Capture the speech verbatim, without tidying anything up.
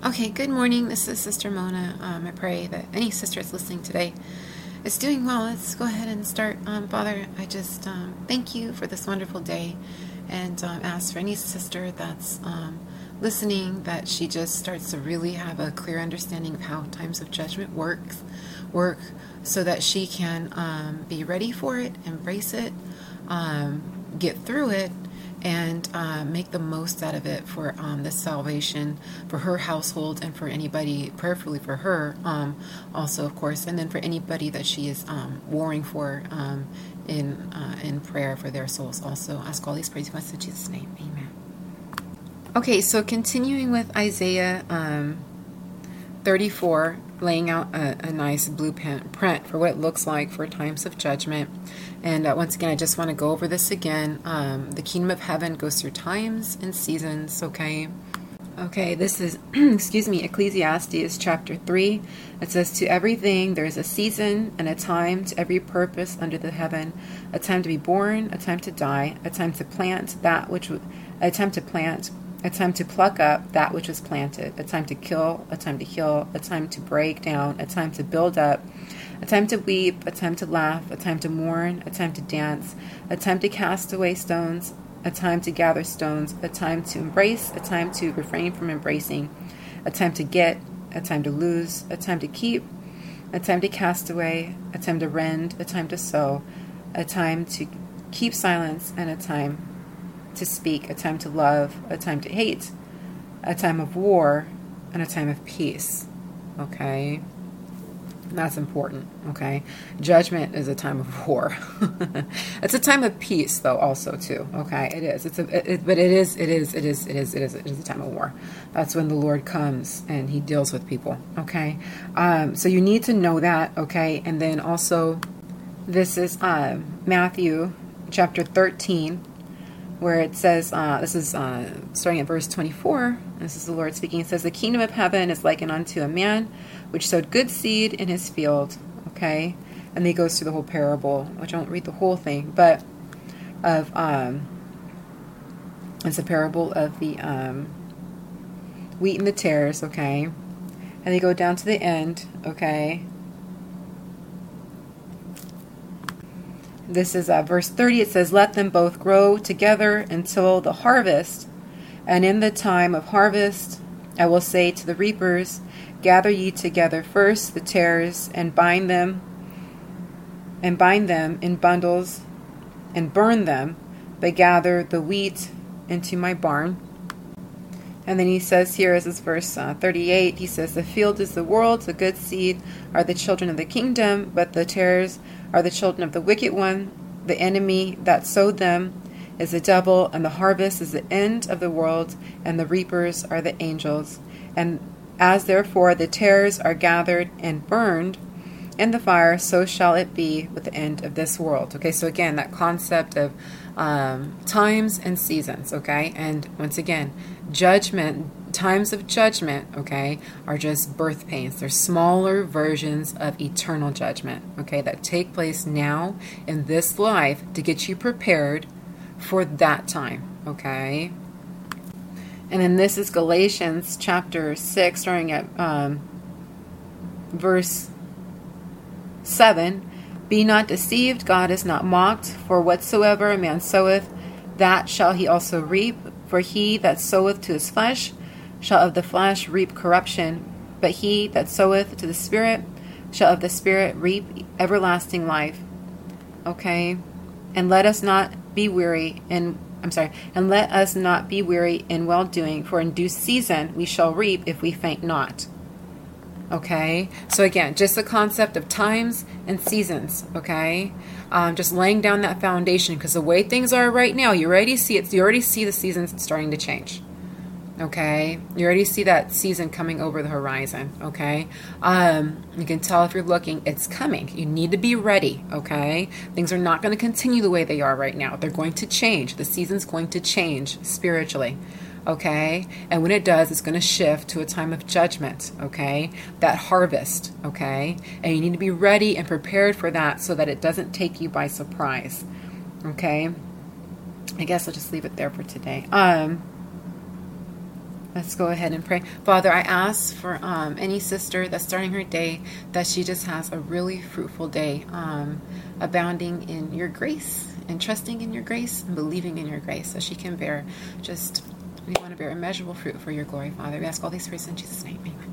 Okay, good morning. This is Sister Mona. Um, I pray that any sister that's listening today is doing well. Let's go ahead and start. Um, Father, I just um, thank you for this wonderful day and um, ask for any sister that's um, listening that she just starts to really have a clear understanding of how times of judgment works, work so that she can um, be ready for it, embrace it, um, get through it, and uh, make the most out of it for um, this salvation for her household and for anybody, prayerfully for her um, also, of course, and then for anybody that she is um, warring for um, in uh, in prayer for their souls also. Ask all these praise in Jesus' name. Amen. Okay, so continuing with Isaiah um, thirty-four, laying out a, a nice blueprint for what it looks like for times of judgment. And uh, once again, I just want to go over this again. Um, the kingdom of heaven goes through times and seasons, okay? Okay, this is, excuse me, Ecclesiastes chapter three. It says, to everything there is a season and a time to every purpose under the heaven, a time to be born, a time to die, a time to plant that which, a time to plant, a time to pluck up that which was planted, a time to kill, a time to heal, a time to break down, a time to build up, a time to weep, a time to laugh, a time to mourn, a time to dance, a time to cast away stones, a time to gather stones, a time to embrace, a time to refrain from embracing, a time to get, a time to lose, a time to keep, a time to cast away, a time to rend, a time to sow, a time to keep silence, and a time to speak, a time to love, a time to hate, a time of war, and a time of peace. Okay? That's important, okay? Judgment is a time of war. It's a time of peace, though, also, too, okay? It is. It's a, it, but it is, it is, it is, it is, it is, it is a time of war. That's when the Lord comes and he deals with people, okay? Um, so you need to know that, okay? And then also, this is uh, Matthew chapter thirteen, where it says, uh, this is uh, starting at verse twenty-four, this is the Lord speaking. It says, the kingdom of heaven is likened unto a man which sowed good seed in his field, okay? And then he goes through the whole parable, which I won't read the whole thing, but of, um, it's a parable of the um, wheat and the tares, okay? And they go down to the end, okay? This is uh, verse thirty. It says, let them both grow together until the harvest. And in the time of harvest, I will say to the reapers, gather ye together first the tares, and bind them, and bind them in bundles, and burn them, but gather the wheat into my barn. And then he says here, as is verse uh, thirty-eight, he says, the field is the world, the good seed are the children of the kingdom, but the tares are the children of the wicked one. The enemy that sowed them is the devil, and the harvest is the end of the world, and the reapers are the angels. And as therefore the tares are gathered and burned in the fire, so shall it be with the end of this world. Okay, so again, that concept of um, times and seasons, okay? And once again, judgment, times of judgment, okay, are just birth pains. They're smaller versions of eternal judgment, okay, that take place now in this life to get you prepared for that time, okay? And then this is Galatians chapter six, starting at um, verse seven. Be not deceived, God is not mocked. For whatsoever a man soweth, that shall he also reap. For he that soweth to his flesh shall of the flesh reap corruption. But he that soweth to the Spirit shall of the Spirit reap everlasting life. Okay? And let us not be weary in I'm sorry, and let us not be weary in well-doing, for in due season we shall reap if we faint not. Okay? So again, just the concept of times and seasons, okay? Um, just laying down that foundation, because the way things are right now, you already see it, you already see the seasons starting to change. Okay? You already see that season coming over the horizon, okay? Um, you can tell if you're looking, it's coming. You need to be ready, okay? Things are not going to continue the way they are right now. They're going to change. The season's going to change spiritually, okay? And when it does, it's going to shift to a time of judgment, okay? That harvest, okay? And you need to be ready and prepared for that so that it doesn't take you by surprise, okay? I guess I'll just leave it there for today. Um... Let's go ahead and pray. Father, I ask for um, any sister that's starting her day that she just has a really fruitful day, um, abounding in your grace and trusting in your grace and believing in your grace, so she can bear just, we want to bear immeasurable fruit for your glory, Father. We ask all these prayers in Jesus' name. Amen.